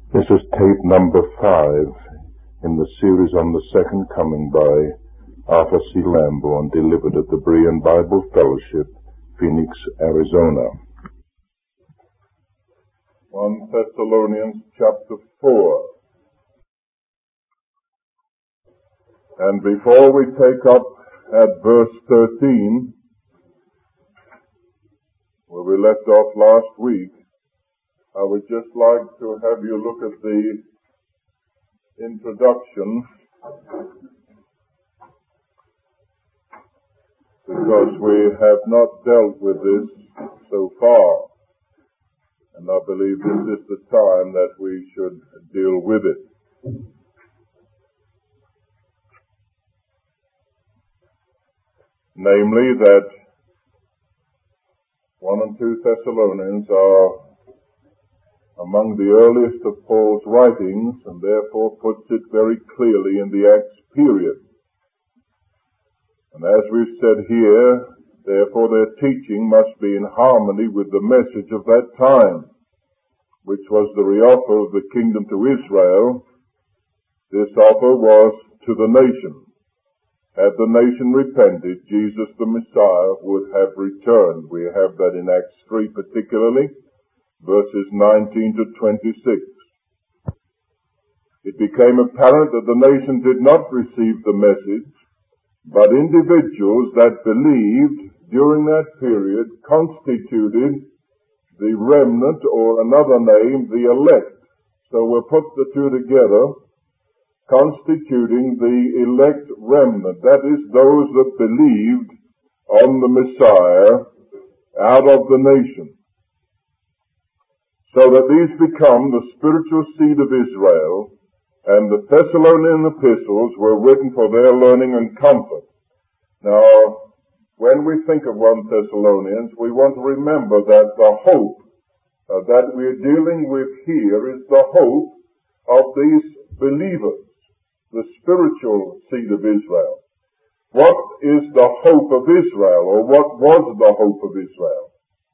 This is tape number 5 in the series on the Second Coming by Arthur C. Lamborn, delivered at the Berean Bible Fellowship, Phoenix, Arizona. 1 Thessalonians chapter 4. And before we take up at verse 13, where we left off last week, I would just like to have you look at the introduction, because we have not dealt with this so far, and I believe this is the time that we should deal with it. Namely, that 1 and 2 Thessalonians are among the earliest of Paul's writings, and therefore puts it very clearly in the Acts period. And as we've said here, therefore their teaching must be in harmony with the message of that time, which was the reoffer of the kingdom to Israel. This offer was to the nation. Had the nation repented, Jesus the Messiah would have returned. We have that in Acts 3 particularly, verses 19 to 26. It became apparent that the nation did not receive the message, but individuals that believed during that period constituted the remnant, or another name, the elect. So we'll put the two together, constituting the elect remnant. That is, those that believed on the Messiah out of the nation. So that these become the spiritual seed of Israel, and the Thessalonian epistles were written for their learning and comfort. Now, when we think of 1 Thessalonians, we want to remember that the hope that we're dealing with here is the hope of these believers, the spiritual seed of Israel. What is the hope of Israel, or what was the hope of Israel?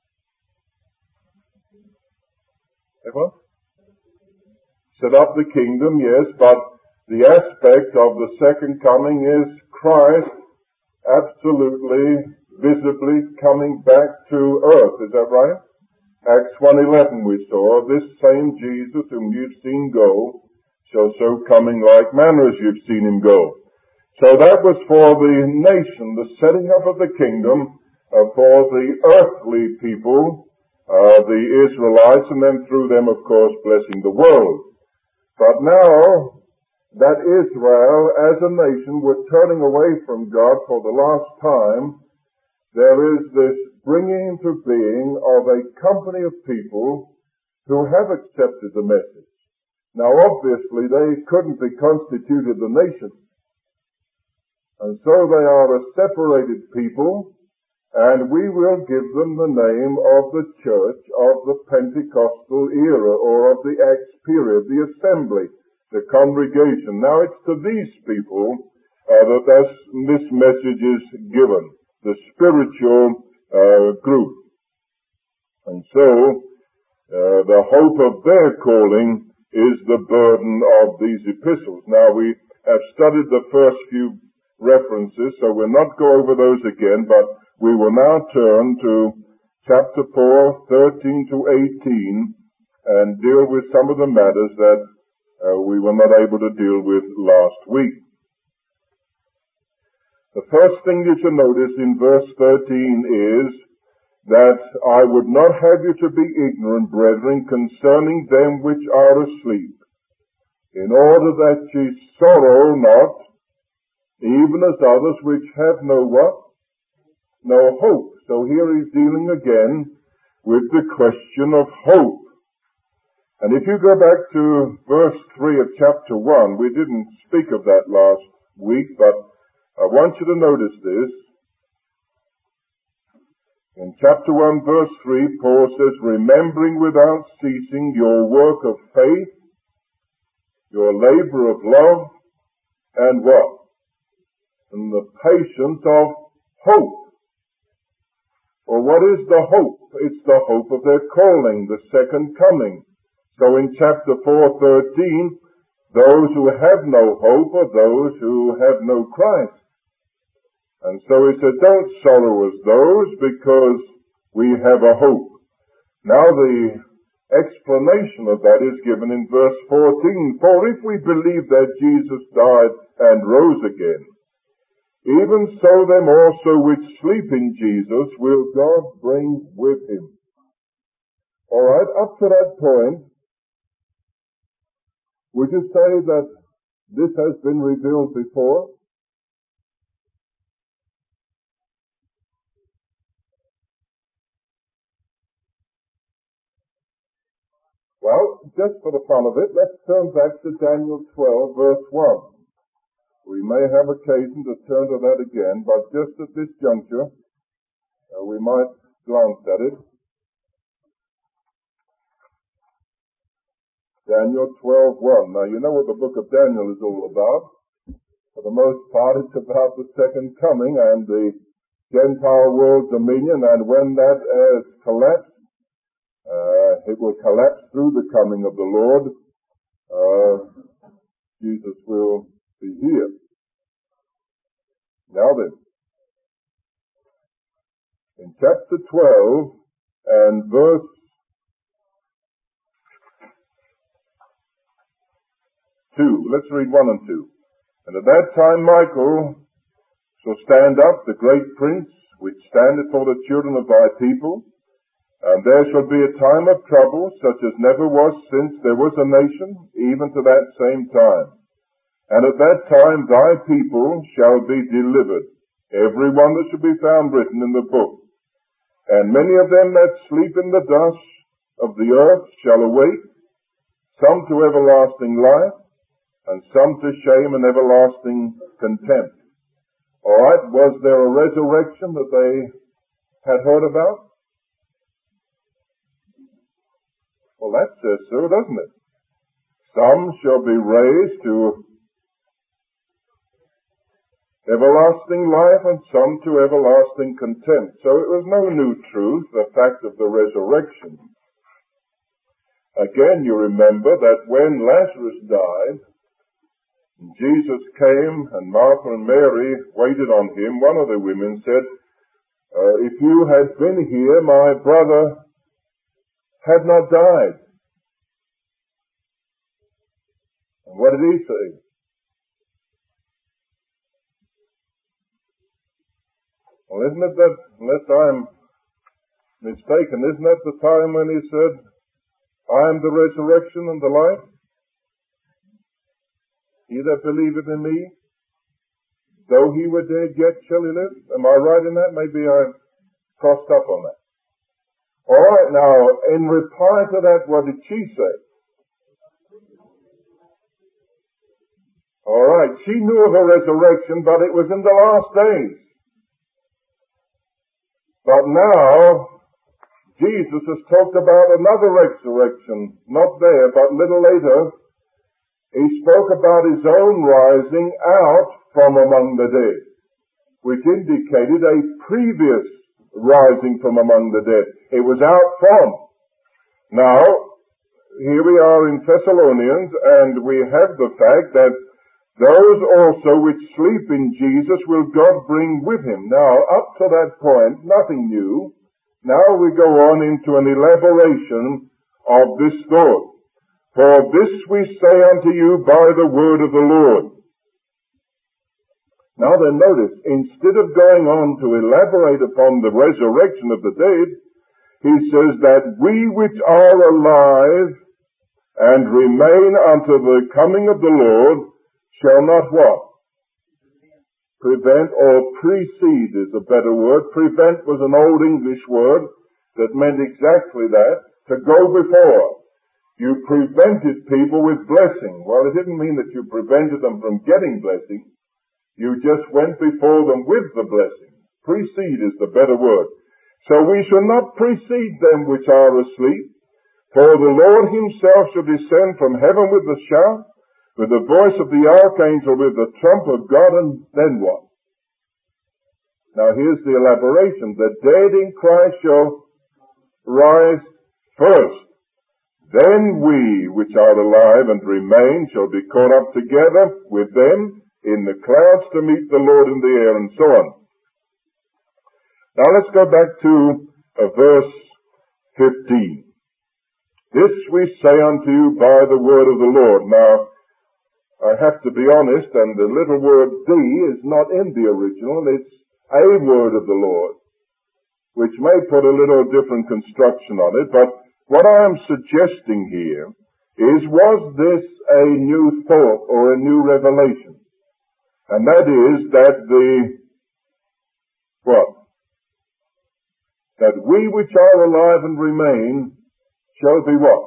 Ever? Set up the kingdom, yes, but the aspect of the second coming is Christ absolutely, visibly coming back to earth. Is that right? Acts 1:11 we saw, this same Jesus whom you've seen go shall so coming like manner as you've seen him go. So that was for the nation, the setting up of the kingdom, for the earthly people, the Israelites, and then through them, of course, blessing the world. But now that Israel as a nation were turning away from God for the last time, there is this bringing into being of a company of people who have accepted the message. Now obviously they couldn't be constituted a nation, and so they are a separated people, and we will give them the name of the church of the Pentecostal era, or of the Acts period, the assembly, the congregation. Now it's to these people that this message is given, the spiritual group. And so the hope of their calling is the burden of these epistles. Now we have studied the first few references, so we'll not go over those again, but we will now turn to chapter 4, 13 to 18, and deal with some of the matters that we were not able to deal with last week. The first thing you should notice in verse 13 is that I would not have you to be ignorant, brethren, concerning them which are asleep, in order that ye sorrow not, even as others which have no what? No hope. So here he's dealing again with the question of hope. And if you go back to verse 3 of chapter 1, we didn't speak of that last week, but I want you to notice this. In chapter 1, verse 3, Paul says, remembering without ceasing your work of faith, your labor of love, and what? And the patience of hope. Well, what is the hope? It's the hope of their calling, the second coming. So in chapter 4:13, those who have no hope are those who have no Christ. And so he said, don't sorrow as those, because we have a hope. Now the explanation of that is given in verse 14. For if we believe that Jesus died and rose again, even so them also which sleep in Jesus will God bring with him. All right, up to that point, would you say that this has been revealed before? Well, just for the fun of it, let's turn back to Daniel 12, verse 1. We may have occasion to turn to that again, but just at this juncture, we might glance at it. Daniel 12:1. Now, you know what the book of Daniel is all about. For the most part, it's about the second coming and the Gentile world dominion, and when that has collapsed, it will collapse through the coming of the Lord. Jesus will be here. Now then, in chapter 12 and verse 2, let's read 1 and 2. And at that time Michael shall stand up, the great prince, which standeth for the children of thy people. And there shall be a time of trouble, such as never was since there was a nation, even to that same time. And at that time thy people shall be delivered, every one that shall be found written in the book. And many of them that sleep in the dust of the earth shall awake, some to everlasting life, and some to shame and everlasting contempt. All right, was there a resurrection that they had heard about? Well, that says so, doesn't it? Some shall be raised to everlasting life, and some to everlasting contempt. So it was no new truth, the fact of the resurrection. Again, you remember that when Lazarus died, Jesus came and Martha and Mary waited on him. One of the women said, if you had been here, my brother had not died. And what did he say? Well, isn't it that, unless I'm mistaken, isn't that the time when he said, I am the resurrection and the life? He that believeth in me, though he were dead, yet shall he live. Am I right in that? Maybe I crossed up on that. All right, now, in reply to that, what did she say? All right, she knew of a resurrection, but it was in the last days. But now, Jesus has talked about another resurrection, not there, but a little later. He spoke about his own rising out from among the dead, which indicated a previous rising from among the dead. It was out from. Now, here we are in Thessalonians, and we have the fact that those also which sleep in Jesus will God bring with him. Now, up to that point, nothing new. Now we go on into an elaboration of this thought. For this we say unto you by the word of the Lord. Now then, notice, instead of going on to elaborate upon the resurrection of the dead, he says that we which are alive and remain unto the coming of the Lord shall not what? Prevent or precede is a better word. Prevent was an old English word that meant exactly that, to go before. You prevented people with blessing. Well, it didn't mean that you prevented them from getting blessing. You just went before them with the blessing. Precede is the better word. So we shall not precede them which are asleep, for the Lord himself shall descend from heaven with a shout, with the voice of the archangel, with the trump of God, and then what? Now here's the elaboration. The dead in Christ shall rise first. Then we which are alive and remain shall be caught up together with them in the clouds to meet the Lord in the air, and so on. Now let's go back to verse 15. This we say unto you by the word of the Lord. Now, I have to be honest, and the little word "the" is not in the original. It's a word of the Lord, which may put a little different construction on it. But what I am suggesting here is, was this a new thought or a new revelation? And that is that that we which are alive and remain shall be what?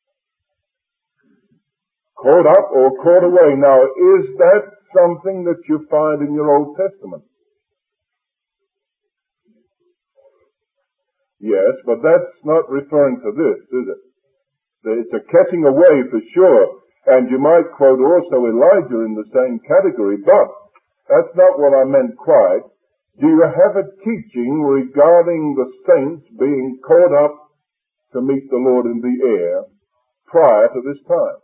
Caught up or caught away. Now, is that something that you find in your Old Testament? Yes, but that's not referring to this, is it? It's a catching away for sure. And you might quote also Elijah in the same category, but that's not what I meant quite. Do you have a teaching regarding the saints being caught up to meet the Lord in the air prior to this time?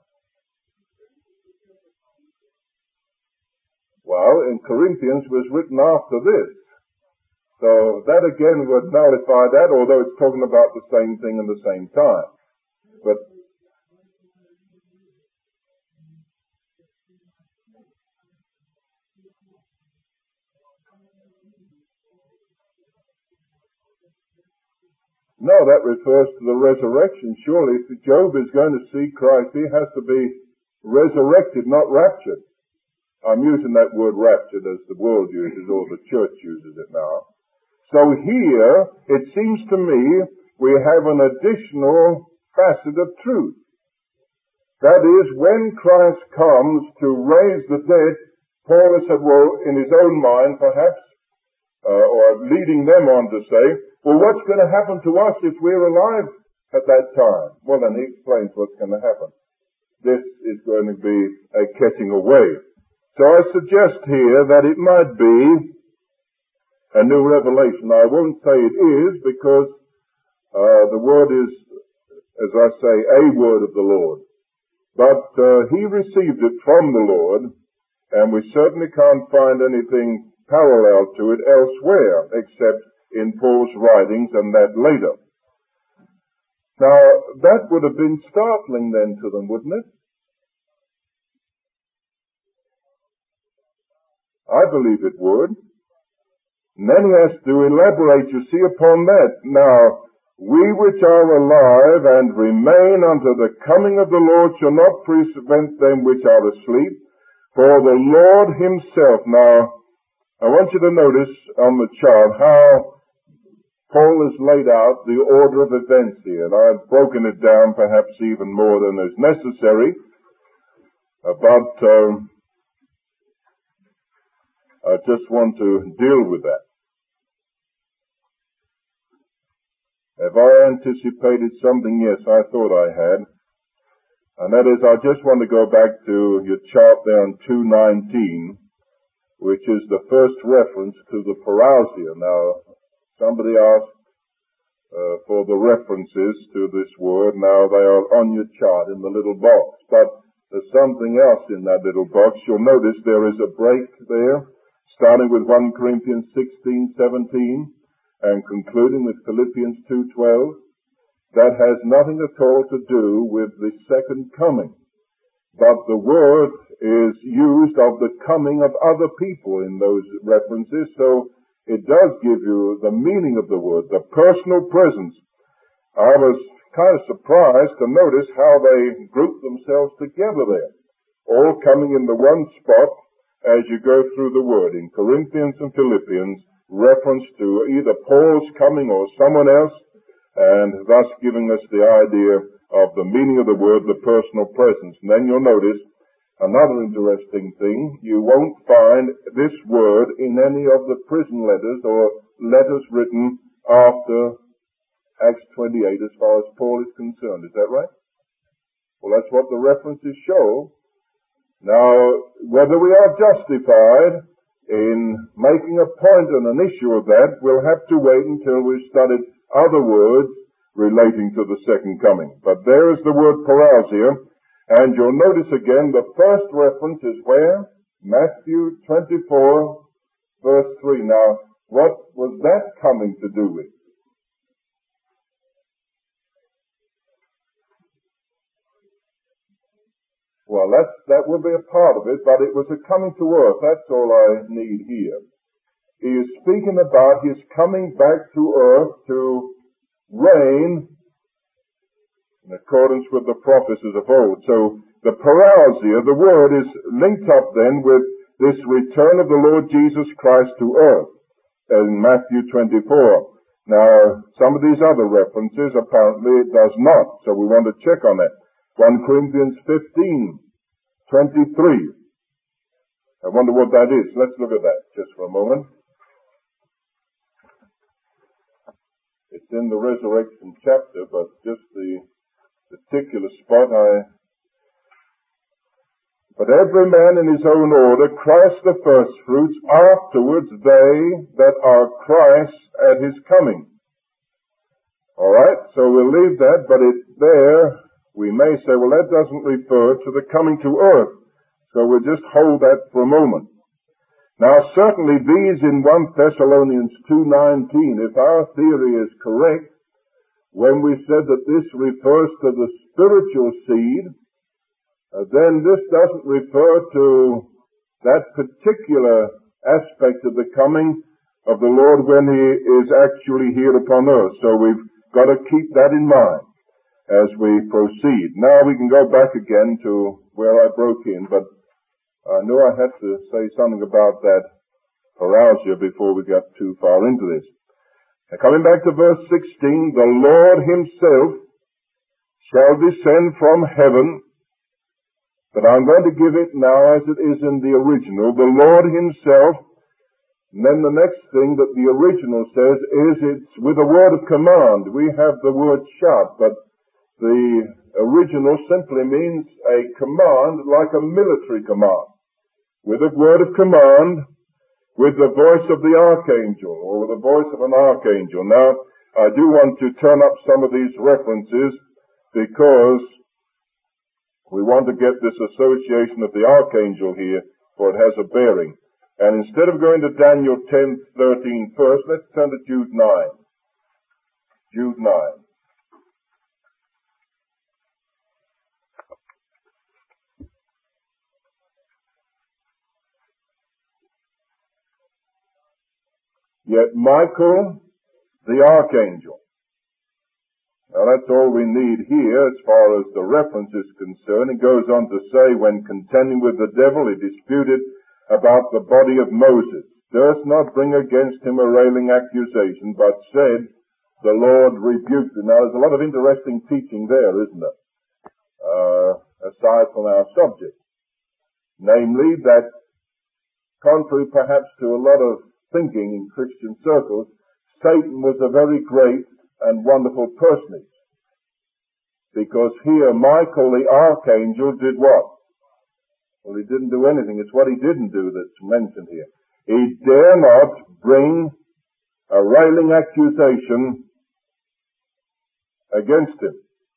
Well, in Corinthians was written after this. So that again would nullify that, although it's talking about the same thing in the same time. But no, that refers to the resurrection. Surely, if Job is going to see Christ, he has to be resurrected, not raptured. I'm using that word raptured as the world uses, or the church uses it now. So here, it seems to me, we have an additional facet of truth. That is, when Christ comes to raise the dead, Paul has said, well, in his own mind perhaps, or leading them on to say, well, what's going to happen to us if we're alive at that time? Well, then he explains what's going to happen. This is going to be a catching away. So I suggest here that it might be a new revelation. I won't say it is, because the word is, as I say, a word of the Lord. But he received it from the Lord, and we certainly can't find anything parallel to it elsewhere, except in Paul's writings and that later. Now, that would have been startling then to them, wouldn't it? I believe it would. And then he has to elaborate, you see, upon that. Now, we which are alive and remain unto the coming of the Lord shall not prevent them which are asleep, for the Lord himself. Now, I want you to notice on the chart how Paul has laid out the order of events here. And I've broken it down perhaps even more than is necessary, but I just want to deal with that. Have I anticipated something? Yes, I thought I had. And that is, I just want to go back to your chart there on 2:19, which is the first reference to the parousia. Now, somebody asked for the references to this word. Now, they are on your chart in the little box. But there's something else in that little box. You'll notice there is a break there, starting with 1 Corinthians 16:17 and concluding with Philippians 2:12. That has nothing at all to do with the second coming. But the word is used of the coming of other people in those references, so it does give you the meaning of the word, the personal presence. I was kind of surprised to notice how they group themselves together there, all coming in the one spot as you go through the word. In Corinthians and Philippians, reference to either Paul's coming or someone else, and thus giving us the idea of the meaning of the word, the personal presence. And then you'll notice another interesting thing. You won't find this word in any of the prison letters or letters written after Acts 28 as far as Paul is concerned. Is that right? Well, that's what the references show. Now, whether we are justified in making a point and an issue of that, we'll have to wait until we've studied other words relating to the second coming. But there is the word parousia, and you'll notice again the first reference is where? Matthew 24, verse 3. Now, what was that coming to do with? Well, that will be a part of it, but it was a coming to earth. That's all I need here. He is speaking about his coming back to earth to reign in accordance with the prophecies of old. So the parousia, the word, is linked up then with this return of the Lord Jesus Christ to earth in Matthew 24. Now, some of these other references, apparently it does not. So we want to check on that. 1 Corinthians 15, 23. I wonder what that is. Let's look at that just for a moment. It's in the resurrection chapter, but just the particular spot But every man in his own order, Christ the firstfruits, afterwards they that are Christ at his coming. Alright, so we'll leave that, but there, we may say, well, that doesn't refer to the coming to earth. So we'll just hold that for a moment. Now, certainly these in 1 Thessalonians 2:19, if our theory is correct, when we said that this refers to the spiritual seed, then this doesn't refer to that particular aspect of the coming of the Lord when he is actually here upon earth. So we've got to keep that in mind as we proceed. Now we can go back again to where I broke in, but I knew I had to say something about that parousia before we got too far into this. Now, coming back to verse 16, the Lord himself shall descend from heaven, but I'm going to give it now as it is in the original. The Lord himself, and then the next thing that the original says is it's with a word of command. We have the word shout, but the original simply means a command like a military command. With a word of command, with the voice of the archangel, or with the voice of an archangel. Now, I do want to turn up some of these references because we want to get this association of the archangel here, for it has a bearing. And instead of going to Daniel 10:13 first, let's turn to Jude 9. Jude 9. Yet Michael, the archangel. Now that's all we need here as far as the reference is concerned. It goes on to say, when contending with the devil, he disputed about the body of Moses, durst not bring against him a railing accusation, but said, the Lord rebuked him. Now there's a lot of interesting teaching there, isn't there? Aside from our subject. Namely, that contrary perhaps to a lot of thinking in Christian circles, Satan was a very great and wonderful personage. Because here, Michael the archangel did what? Well, he didn't do anything. It's what he didn't do that's mentioned here. He dare not bring a railing accusation against him.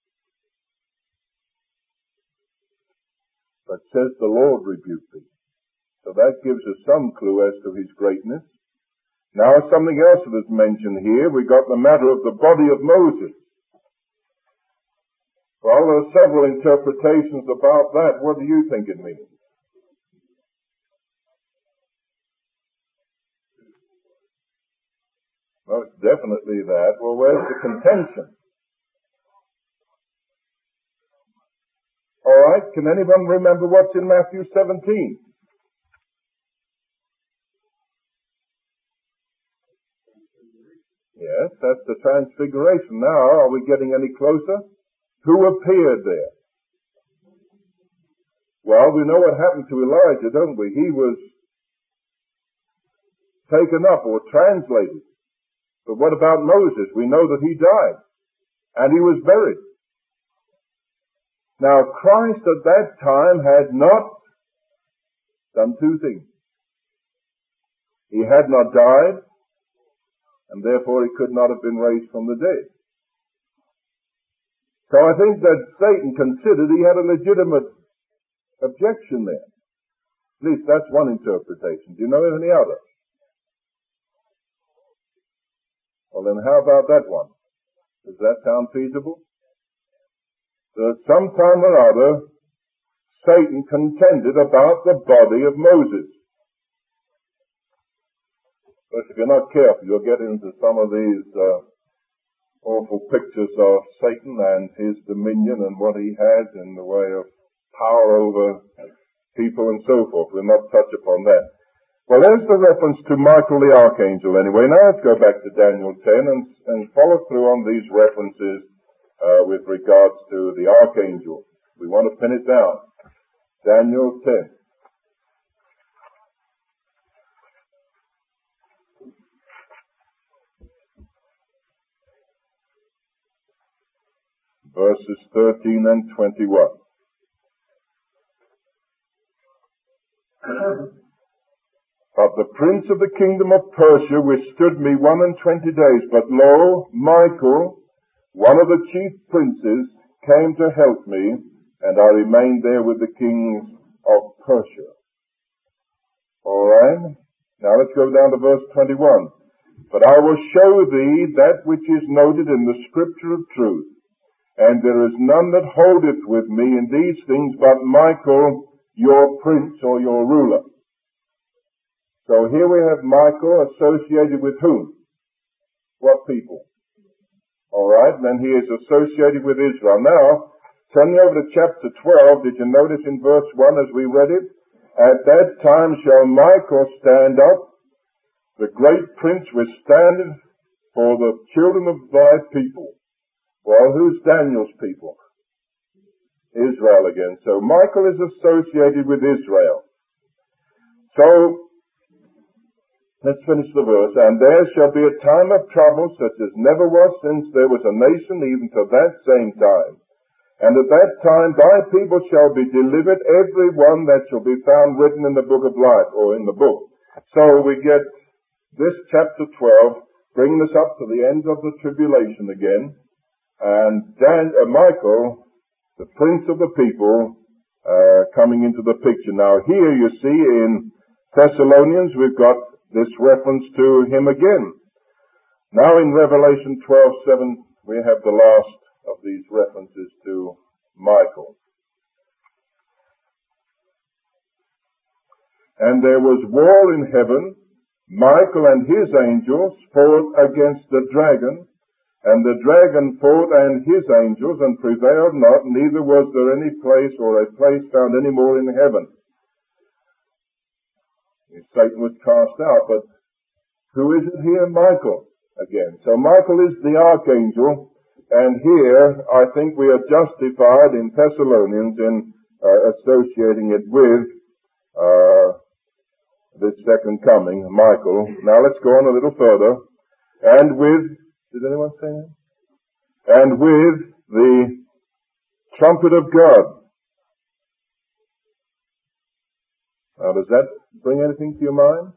But says the Lord rebuked thee. So that gives us some clue as to his greatness. Now something else that is mentioned here. We got the matter of the body of Moses. Well, there are several interpretations about that. What do you think it means? Well, it's definitely that. Well, where's the contention? All right, can anyone remember what's in Matthew 17? Yes, that's the transfiguration. Now, are we getting any closer? Who appeared there? Well, we know what happened to Elijah, don't we? He was taken up or translated. But what about Moses? We know that he died. And he was buried. Now, Christ at that time had not done two things. He had not died, and therefore he could not have been raised from the dead. So I think that Satan considered he had a legitimate objection there. At least that's one interpretation. Do you know of any other? Well, then how about that one? Does that sound feasible? That sometime or other, Satan contended about the body of Moses. But if you're not careful, you'll get into some of these awful pictures of Satan and his dominion and what he has in the way of power over people and so forth. We'll not touch upon that. Well, there's the reference to Michael the Archangel anyway. Now let's go back to Daniel 10 and follow through on these references with regards to the Archangel. We want to pin it down. Daniel 10. Verses 13 and 21. But the prince of the kingdom of Persia withstood me 21 days. But lo, Michael, one of the chief princes, came to help me, and I remained there with the kings of Persia. All right. Now let's go down to verse 21. But I will show thee that which is noted in the scripture of truth. And there is none that holdeth with me in these things but Michael, your prince or your ruler. So here we have Michael associated with whom? What people? Alright, then he is associated with Israel. Now, turning over to chapter 12, did you notice in verse 1 as we read it? At that time shall Michael stand up, the great prince withstandeth for the children of thy people. Well, who's Daniel's people? Israel again. So Michael is associated with Israel. So, let's finish the verse. And there shall be a time of trouble such as never was since there was a nation even to that same time. And at that time thy people shall be delivered, every one that shall be found written in the book of life, or in the book. So we get this chapter 12 bringing us up to the end of the tribulation again. And Michael, the prince of the people, coming into the picture. Now here you see in Thessalonians we've got this reference to him again. Now in Revelation 12:7 we have the last of these references to Michael. And there was war in heaven, Michael and his angels fought against the dragon, and the dragon fought and his angels, and prevailed not, neither was there any place or a place found any more in heaven. Satan was cast out, but who is it here? Michael again. So Michael is the archangel, and here I think we are justified in Thessalonians in associating it with this second coming, Michael. Now let's go on a little further. And with, did anyone say that? And with the trumpet of God. Now does that bring anything to your mind?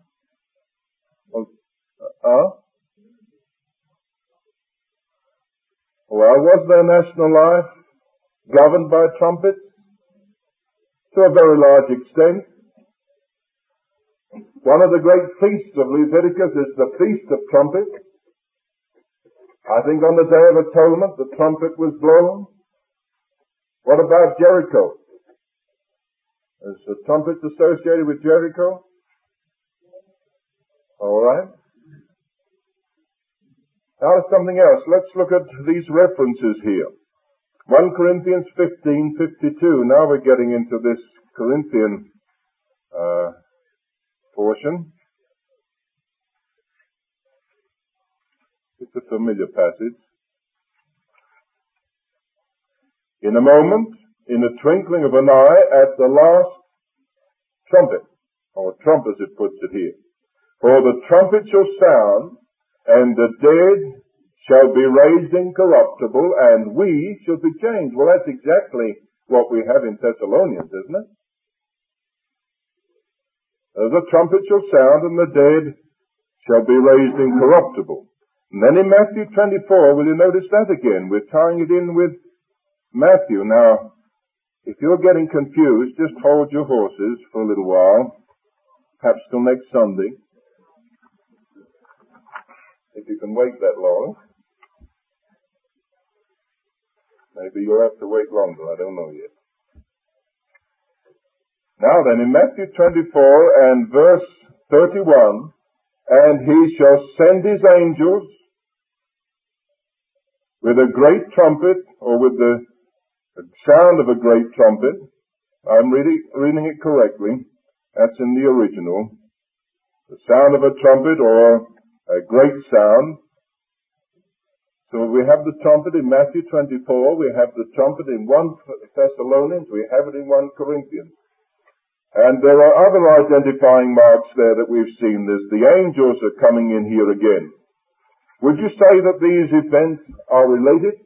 Well, was their national life governed by trumpets? To a very large extent. One of the great feasts of Leviticus is the Feast of Trumpets. I think on the Day of Atonement the trumpet was blown. What about Jericho? Is the trumpet associated with Jericho? All right. Now something else. Let's look at these references here. 1 Corinthians 15:52. Now we're getting into this Corinthian portion. It's a familiar passage. In a moment, in a twinkling of an eye, at the last trumpet, or trump as it puts it here. For the trumpet shall sound, and the dead shall be raised incorruptible, and we shall be changed. Well, that's exactly what we have in Thessalonians, isn't it? The trumpet shall sound, and the dead shall be raised incorruptible. And then in Matthew 24, will you notice that again? We're tying it in with Matthew. Now, if you're getting confused, just hold your horses for a little while, perhaps till next Sunday, if you can wait that long. Maybe you'll have to wait longer, I don't know yet. Now then, in Matthew 24 and verse 31, and he shall send his angels with a great trumpet, or with the sound of a great trumpet. I'm reading it correctly. That's in the original. The sound of a trumpet, or a great sound. So we have the trumpet in Matthew 24, we have the trumpet in 1 Thessalonians, we have it in 1 Corinthians. And there are other identifying marks there that we've seen. The angels are coming in here again. Would you say that these events are related?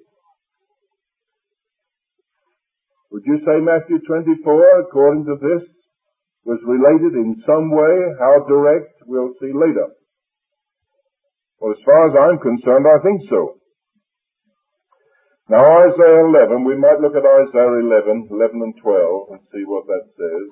Would you say Matthew 24, according to this, was related in some way? How direct, we'll see later. Well, as far as I'm concerned, I think so. Now, Isaiah 11, we might look at Isaiah 11 and 12, and see what that says.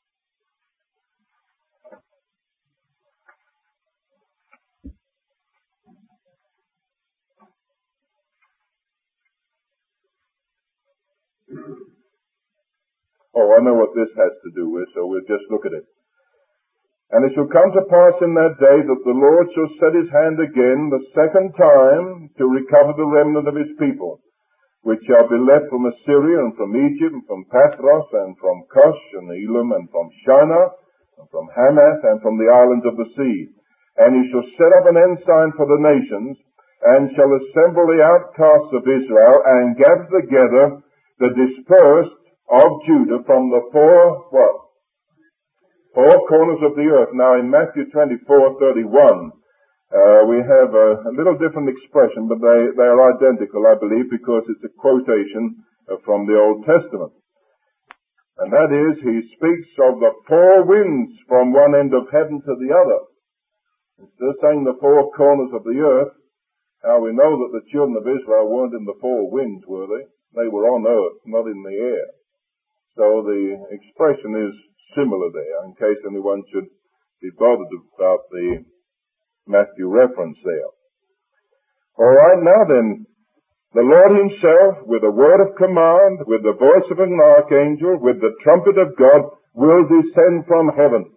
Oh, I know what this has to do with, so we'll just look at it. And it shall come to pass in that day that the Lord shall set his hand again the second time to recover the remnant of his people, which shall be left from Assyria and from Egypt and from Pathros and from Cush and Elam and from Shinar and from Hamath and from the islands of the sea. And he shall set up an ensign for the nations, and shall assemble the outcasts of Israel, and gather together the dispersed of Judah from the four corners of the earth. Now in Matthew 24:31, we have a little different expression, but they are identical, I believe, because it's a quotation from the Old Testament. And that is, he speaks of the four winds from one end of heaven to the other. Instead of saying the four corners of the earth, how we know that the children of Israel weren't in the four winds, were they? They were on earth, not in the air. So the expression is similar there, in case anyone should be bothered about the Matthew reference there. All right, now then, the Lord himself, with a word of command, with the voice of an archangel, with the trumpet of God, will descend from heaven.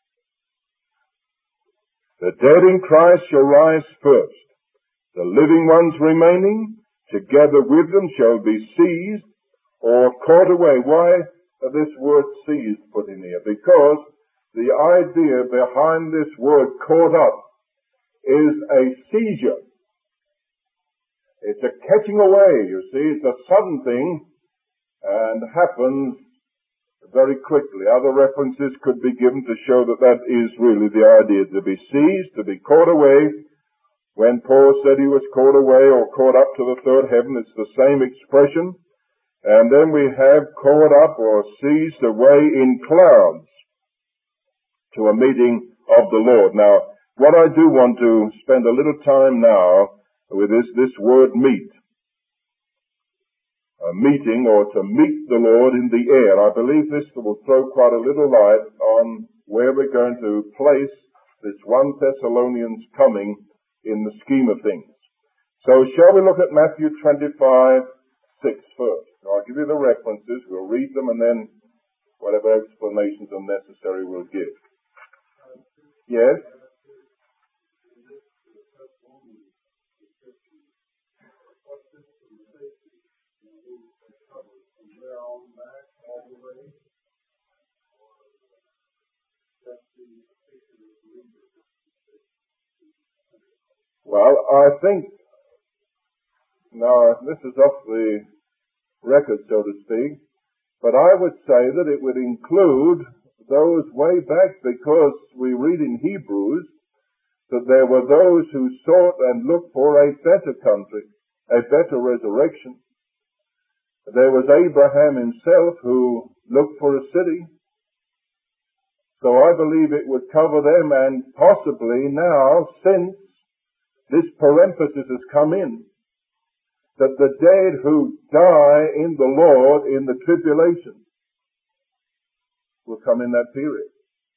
The dead in Christ shall rise first. The living ones remaining, together with them, shall be seized or caught away. Why this word seized put in here? Because the idea behind this word caught up is a seizure. It's a catching away, you see. It's a sudden thing and happens very quickly. Other references could be given to show that that is really the idea, to be seized, to be caught away. When Paul said he was caught away or caught up to the third heaven, it's the same expression. And then we have caught up or seized away in clouds to a meeting of the Lord. Now, what I do want to spend a little time now with this word meet. A meeting, or to meet the Lord in the air. I believe this will throw quite a little light on where we're going to place this 1 Thessalonians coming in the scheme of things. So shall we look at Matthew 25:6 first? I'll give you the references, we'll read them, and then whatever explanations are necessary we'll give. Yes? Well, I think, now this is off the record, so to speak, but I would say that it would include those way back, because we read in Hebrews that there were those who sought and looked for a better country, a better resurrection. There was Abraham himself who looked for a city. So I believe it would cover them, and possibly now, since this parenthesis has come in, that the dead who die in the Lord in the tribulation will come in that period.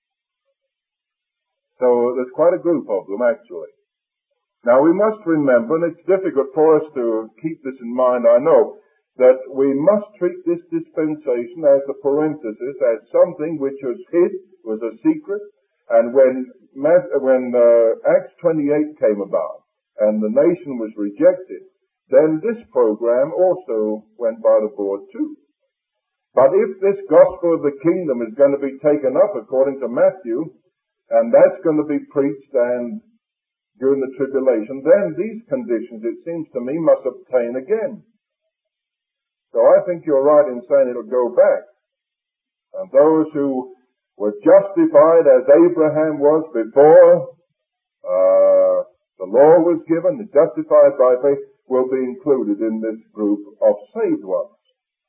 So there's quite a group of them actually. Now we must remember, and it's difficult for us to keep this in mind, I know, that we must treat this dispensation as a parenthesis, as something which was hid, was a secret, and when Acts 28 came about, and the nation was rejected, then this program also went by the board too. But if this gospel of the kingdom is going to be taken up according to Matthew, and that's going to be preached and during the tribulation, then these conditions, it seems to me, must obtain again. So I think you're right in saying it'll go back. And those who were justified as Abraham was before the law was given, justified by faith, will be included in this group of saved ones.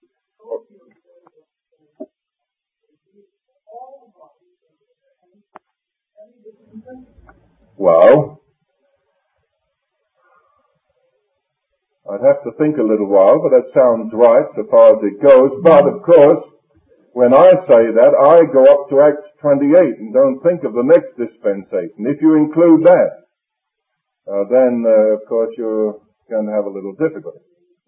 Well, I'd have to think a little while, but that sounds right so far as it goes. But of course, when I say that, I go up to Acts 28 and don't think of the next dispensation. If you include that, then of course you're going to have a little difficulty.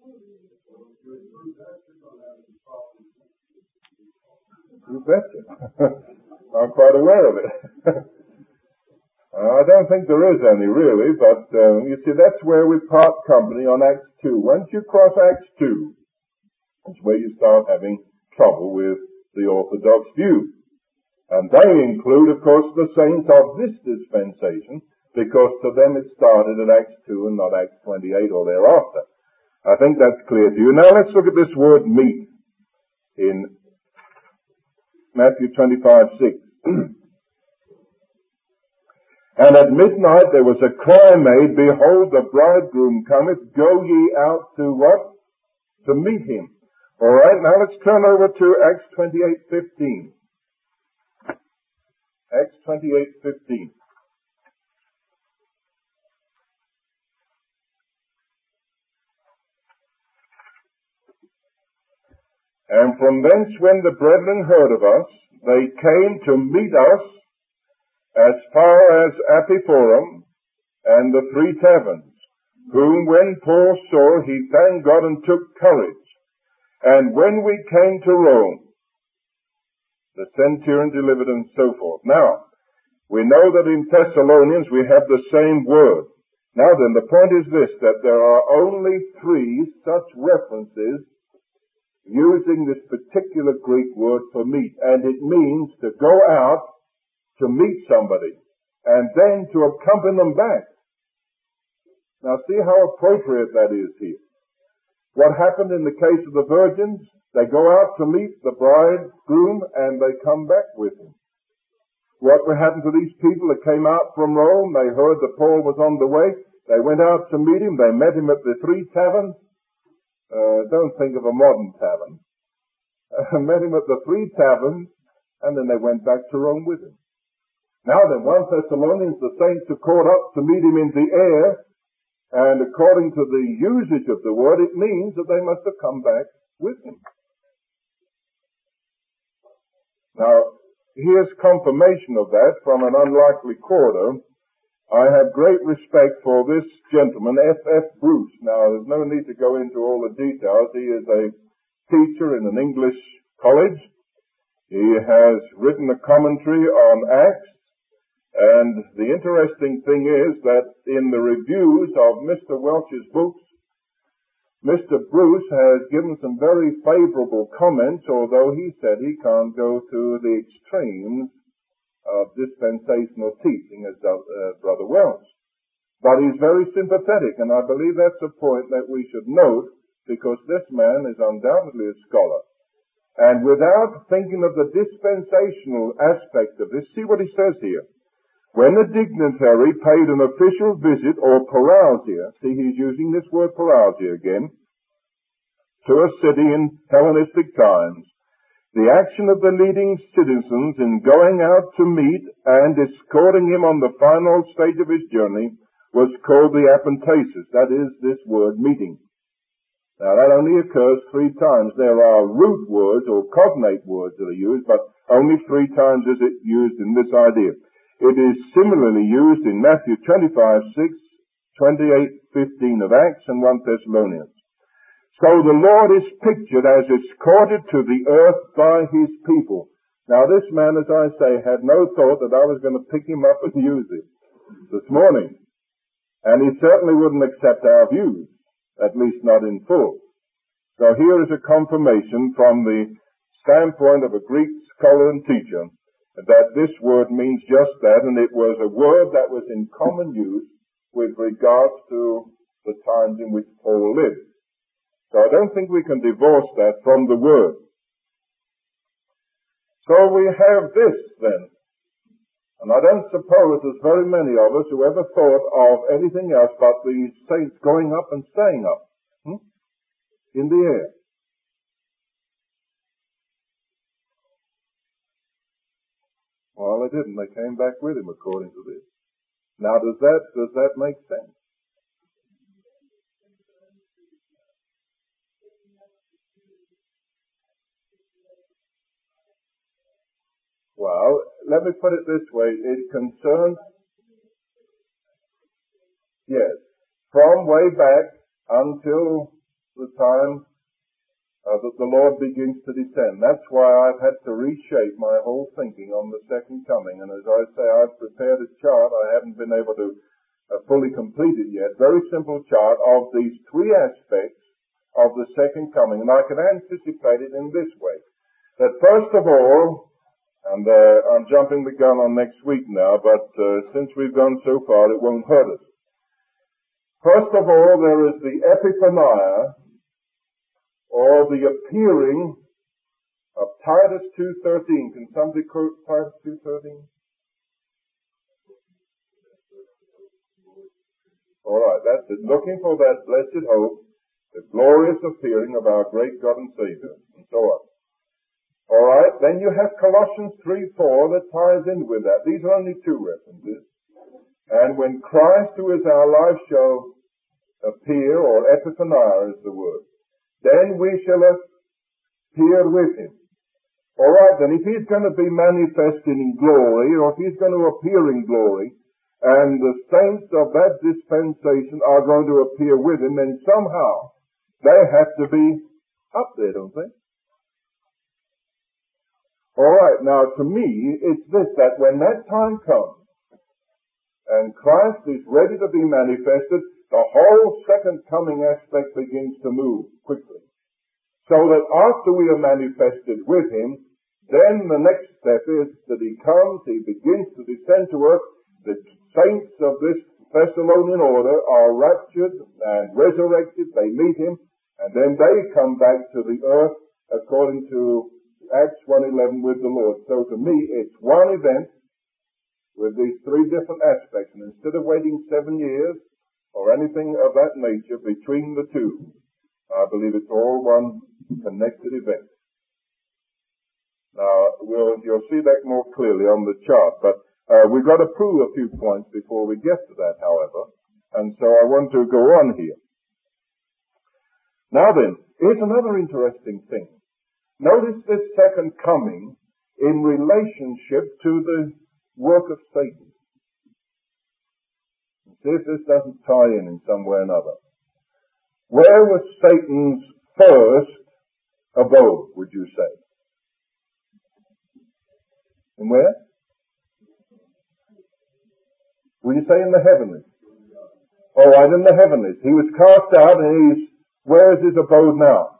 You betcha. I'm quite aware of it. I don't think there is any really, but you see, that's where we part company on Acts 2. Once you cross Acts 2, that's where you start having trouble with the Orthodox view. And they include, of course, the saints of this dispensation, because to them it started at Acts 2 and not Acts 28 or thereafter. I think that's clear to you. Now let's look at this word meet in Matthew 25:6. And at midnight there was a cry made, Behold, the bridegroom cometh, go ye out to what? To meet him. Alright, now let's turn over to Acts 28:15. Acts 28:15. And from thence when the brethren heard of us, they came to meet us as far as Apiphorum and the Three Taverns, whom when Paul saw, he thanked God and took courage. And when we came to Rome, the centurion delivered, and so forth. Now, we know that in Thessalonians we have the same word. Now then, the point is this, that there are only 3 such references using this particular Greek word for meet, and it means to go out to meet somebody, and then to accompany them back. Now see how appropriate that is here. What happened in the case of the virgins? They go out to meet the bridegroom, and they come back with him. What happened to these people that came out from Rome? They heard that Paul was on the way. They went out to meet him. They met him at the Three Taverns. Don't think of a modern tavern. Met him at the Three Taverns, and then they went back to Rome with him. Now then, 1 Thessalonians, the saints are caught up to meet him in the air, and according to the usage of the word, it means that they must have come back with him. Now, here's confirmation of that from an unlikely quarter. I have great respect for this gentleman, F.F. Bruce. Now, there's no need to go into all the details. He is a teacher in an English college. He has written a commentary on Acts. And the interesting thing is that in the reviews of Mr. Welch's books, Mr. Bruce has given some very favorable comments, although he said he can't go to the extremes of dispensational teaching as Brother Welch. But he's very sympathetic, and I believe that's a point that we should note, because this man is undoubtedly a scholar. And without thinking of the dispensational aspect of this, see what he says here. When a dignitary paid an official visit or parousia, see he's using this word parousia again, to a city in Hellenistic times, the action of the leading citizens in going out to meet and escorting him on the final stage of his journey was called the apantasis, that is, this word meeting. Now that only occurs 3 times. There are root words or cognate words that are used, but only 3 times is it used in this idea. It is similarly used in Matthew 25:6, 28:15 of Acts, and 1 Thessalonians. So the Lord is pictured as escorted to the earth by His people. Now this man, as I say, had no thought that I was going to pick him up and use him this morning. And he certainly wouldn't accept our views, at least not in full. So here is a confirmation from the standpoint of a Greek scholar and teacher that this word means just that, and it was a word that was in common use with regards to the times in which Paul lived. So I don't think we can divorce that from the word. So we have this then. And I don't suppose there's very many of us who ever thought of anything else but the saints going up and staying up in the air. Well, they didn't. They came back with him according to this. Now, does that make sense? Well, let me put it this way. It concerns, yes, from way back until the time that the Lord begins to descend. That's why I've had to reshape my whole thinking on the second coming. And as I say, I've prepared a chart. I haven't been able to fully complete it yet. Very simple chart of these 3 aspects of the second coming. And I can anticipate it in this way. That first of all, and I'm jumping the gun on next week now, but since we've gone so far, it won't hurt us. First of all, there is the epiphania, or the appearing of Titus 2:13. Can somebody quote Titus 2:13? All right, that's it. Looking for that blessed hope, the glorious appearing of our great God and Savior, and so on. All right, then you have Colossians 3:4 that ties in with that. These are only 2 references. And when Christ, who is our life, shall appear, or epiphania is the word, then we shall appear with him. All right, then, if he's going to be manifested in glory, or if he's going to appear in glory, and the saints of that dispensation are going to appear with him, then somehow they have to be up there, don't they? All right, now to me, it's this, that when that time comes, and Christ is ready to be manifested, the whole second coming aspect begins to move quickly. So that after we are manifested with him, then the next step is that he comes, he begins to descend to earth, the saints of this Thessalonian order are raptured and resurrected, they meet him, and then they come back to the earth according to Acts 1:11 with the Lord. So to me, it's one event with these 3 different aspects. And instead of waiting 7 years or anything of that nature between the 2, I believe it's all one connected event. Now, you'll see that more clearly on the chart. But we've got to prove a few points before we get to that, however. And so I want to go on here. Now then, here's another interesting thing. Notice this second coming in relationship to the work of Satan. See if this doesn't tie in some way or another. Where was Satan's first abode, would you say? And where? Would you say in the heavenlies? All right, in the heavenlies. He was cast out, and where is his abode now?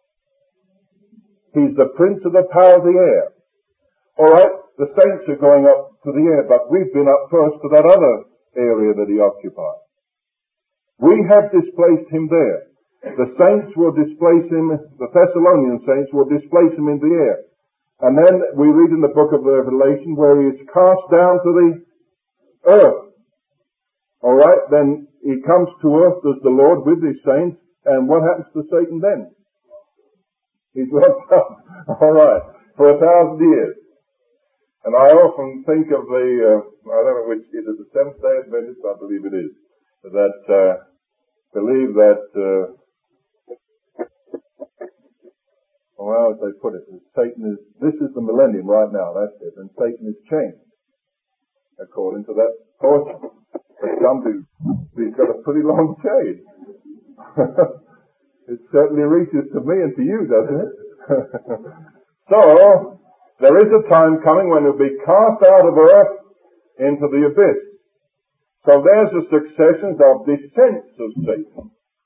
He's the prince of the power of the air. All right, the saints are going up to the air, but we've been up first to that other area that he occupied. We have displaced him there. The saints will displace him, the Thessalonian saints will displace him in the air. And then we read in the book of Revelation where he is cast down to the earth. All right, then he comes to earth as the Lord with his saints, and what happens to Satan then? He's locked up, all right, for 1,000 years. And I often think of I don't know which, is it the Seventh-day Adventists? I believe it is, that believe that Well, as they put it, this is the millennium right now, that's it, and Satan is changed, according to that portion. But he's got a pretty long chain. It certainly reaches to me and to you, doesn't it? So, there is a time coming when he'll be cast out of earth into the abyss. So there's a succession of descents of Satan.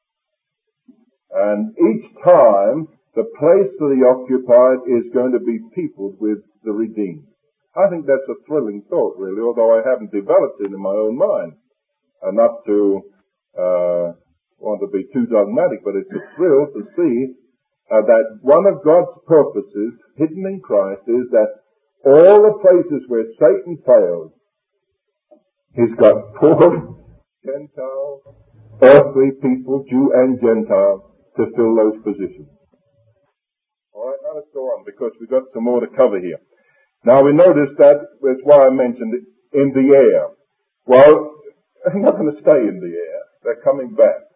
And each time, the place that he occupied is going to be peopled with the redeemed. I think that's a thrilling thought, really, although I haven't developed it in my own mind enough to want to be too dogmatic, but it's a thrill to see that one of God's purposes hidden in Christ is that all the places where Satan failed, he's got poor Gentiles, earthly people, Jew and Gentile, to fill those positions. All right, now let's go on, because we've got some more to cover here. Now we notice that's why I mentioned it, in the air. Well, they're not going to stay in the air. They're coming back.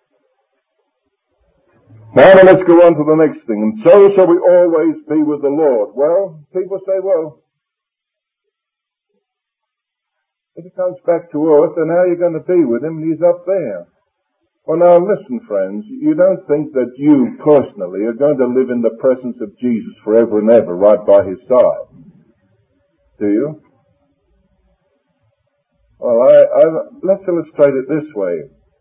Now let's go on to the next thing. And so shall we always be with the Lord. Well, people say, well, if he comes back to earth, then how are you going to be with him? He's up there. Well, now listen, friends. You don't think that you personally are going to live in the presence of Jesus forever and ever, right by his side. Do you? Well, let's illustrate it this way.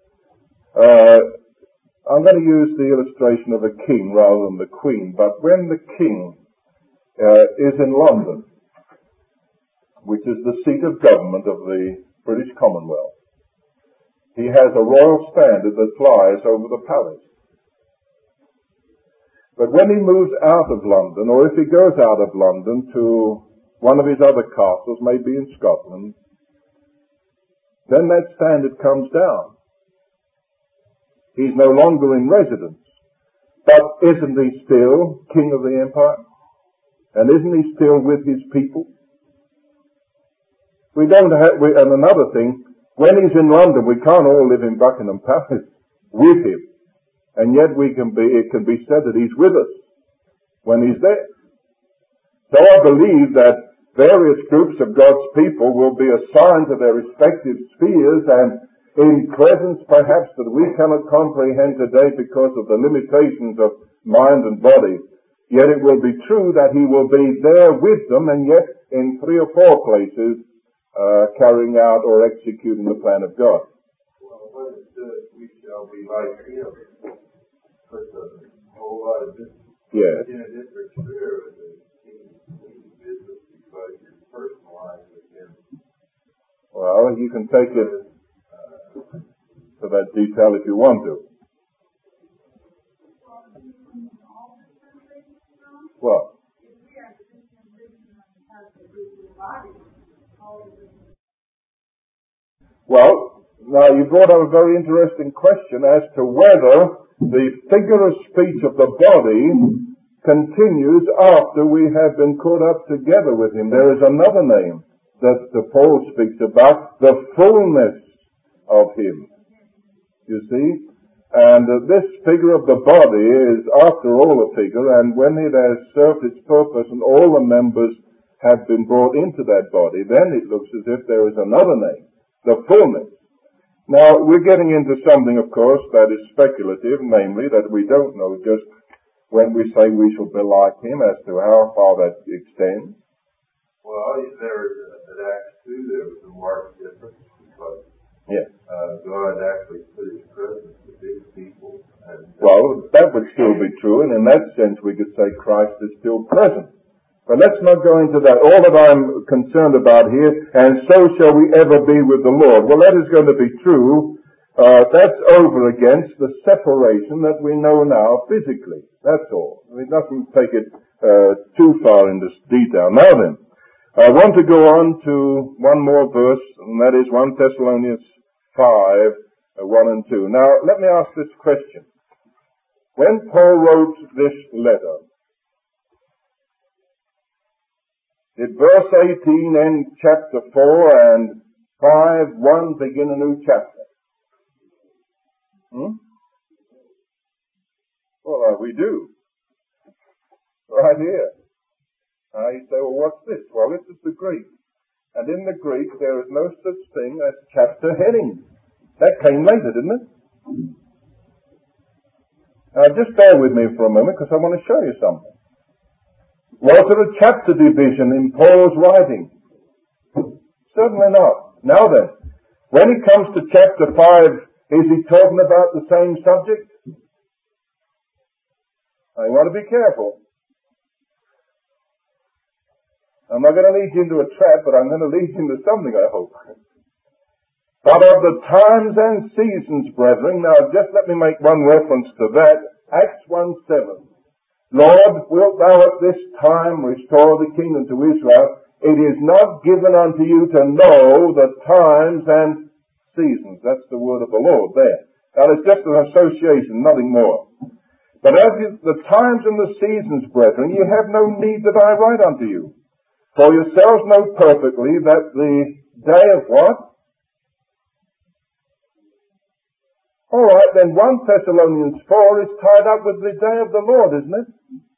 I'm going to use the illustration of a king rather than the queen, but when the king is in London, which is the seat of government of the British Commonwealth, he has a royal standard that flies over the palace. But when he moves out of London, or if he goes out of London to one of his other castles, maybe in Scotland, then that standard comes down. He's no longer in residence. But isn't he still king of the empire? And isn't he still with his people? And another thing, when he's in London, we can't all live in Buckingham Palace with him. And yet it can be said that he's with us when he's there. So I believe that various groups of God's people will be assigned to their respective spheres, and in presence perhaps that we cannot comprehend today because of the limitations of mind and body. Yet it will be true that he will be there with them, and yet in 3 or 4 places carrying out or executing the plan of God. Well, when it says we shall be like him, puts a whole lot of this in a different spirit than king's business, because you're personalized with him. Well, you can take it to that detail if you want to. What? Well, now you brought up a very interesting question as to whether the figure of speech of the body continues after we have been caught up together with him. There is another name that Paul speaks about, the fullness of him. You see? And this figure of the body is, after all, a figure, and when it has served its purpose and all the members have been brought into that body, then it looks as if there is another name, the fullness. Now, we're getting into something, of course, that is speculative, namely that we don't know just when we say we shall be like him as to how far that extends. Well, there at Acts 2, there was a marked difference because God actually put his presence with his people. Well, that would still be true, and in that sense we could say Christ is still present. But let's not go into that. All that I'm concerned about here, and so shall we ever be with the Lord. Well, that is going to be true. That's over against the separation that we know now physically. That's all. I mean, nothing to take it too far into detail. Now then, I want to go on to one more verse, and that is 1 Thessalonians 5, 1 and 2. Now, let me ask this question. When Paul wrote this letter, did verse 18 end chapter 4 and 5:1 begin a new chapter? Well, we do. Right here. You say, well, what's this? Well, this is the Greek. And in the Greek, there is no such thing as chapter headings. That came later, didn't it? Now, just bear with me for a moment, because I want to show you something. Was there a chapter division in Paul's writing? Certainly not. Now then, when he comes to chapter 5, is he talking about the same subject? Now, you want to be careful. I'm not going to lead you into a trap, but I'm going to lead you into something, I hope. But of the times and seasons, brethren, now just let me make one reference to that. Acts 1:7. Lord, wilt thou at this time restore the kingdom to Israel? It is not given unto you to know the times and seasons. That's the word of the Lord there. Now it's just an association, nothing more. But as the times and the seasons, brethren, you have no need that I write unto you. For yourselves know perfectly that the day of what? All right, then 1 Thessalonians 4 is tied up with the day of the Lord, isn't it?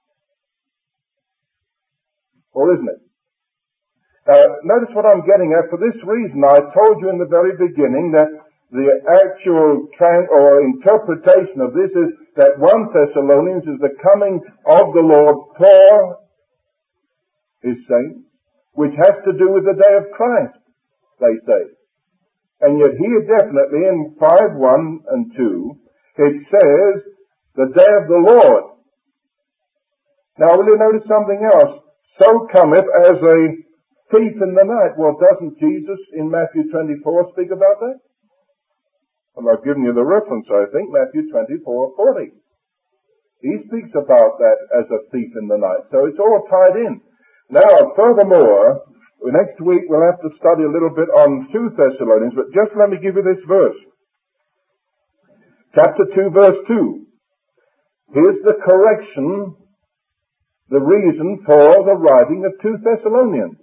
Or isn't it? Notice what I'm getting at. For this reason, I told you in the very beginning that the actual interpretation of this is that 1 Thessalonians is the coming of the Lord for His saints, which has to do with the day of Christ, they say. And yet here definitely in 5:1 and 2, it says, the day of the Lord. Now will you notice something else? So cometh as a thief in the night. Well, doesn't Jesus in Matthew 24 speak about that? Well, I've given you the reference, I think, Matthew 24:40. He speaks about that as a thief in the night. So it's all tied in. Now, furthermore, next week we'll have to study a little bit on 2 Thessalonians, but just let me give you this verse. Chapter 2, verse 2. Here's the correction, the reason for the writing of 2 Thessalonians.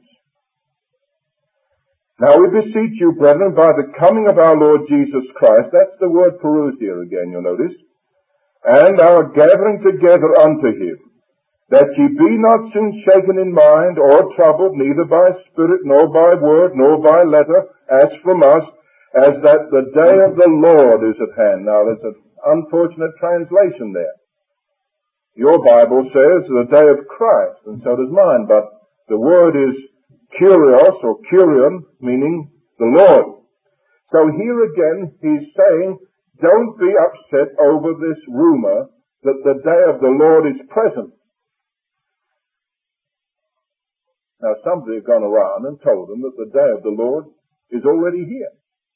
Now we beseech you, brethren, by the coming of our Lord Jesus Christ, that's the word parousia again, you'll notice, and our gathering together unto Him, that ye be not soon shaken in mind, or troubled, neither by spirit, nor by word, nor by letter, as from us, as that the day of the Lord is at hand. Now there's an unfortunate translation there. Your Bible says the day of Christ, and so does mine, but the word is Kyrios or Kyrion, meaning the Lord. So here again he's saying, don't be upset over this rumor that the day of the Lord is present. Now somebody had gone around and told them that the day of the Lord is already here.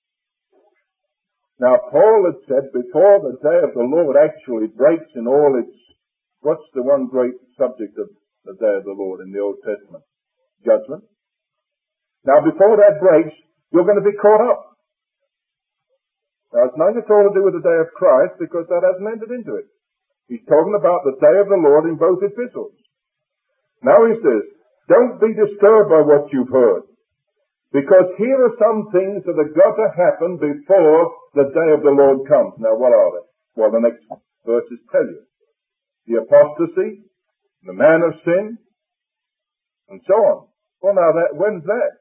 Now Paul had said before the day of the Lord actually breaks in all its, what's the one great subject of the day of the Lord in the Old Testament? Judgment. Now before that breaks, you're going to be caught up. Now it's nothing at all to do with the day of Christ, because that hasn't entered into it. He's talking about the day of the Lord in both epistles. Now he says, don't be disturbed by what you've heard, because here are some things that have got to happen before the day of the Lord comes. Now what are they? Well, the next verses tell you. The apostasy, the man of sin, and so on. Well now, when's that?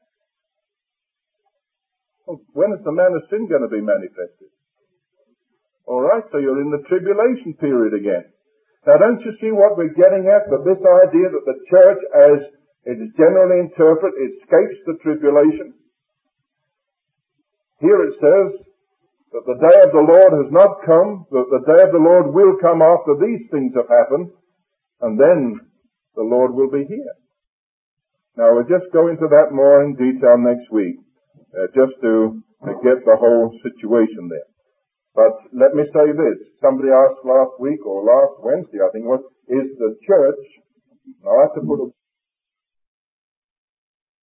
Well, when is the man of sin going to be manifested? Alright, so you're in the tribulation period again. Now don't you see what we're getting at? That this idea that the church, as it is generally interpreted, escapes the tribulation. Here it says that the day of the Lord has not come, that the day of the Lord will come after these things have happened, and then the Lord will be here. Now we'll just go into that more in detail next week, just to get the whole situation there. But let me say this. Somebody asked last week, or last Wednesday, I think it was, is the church, now I have to put a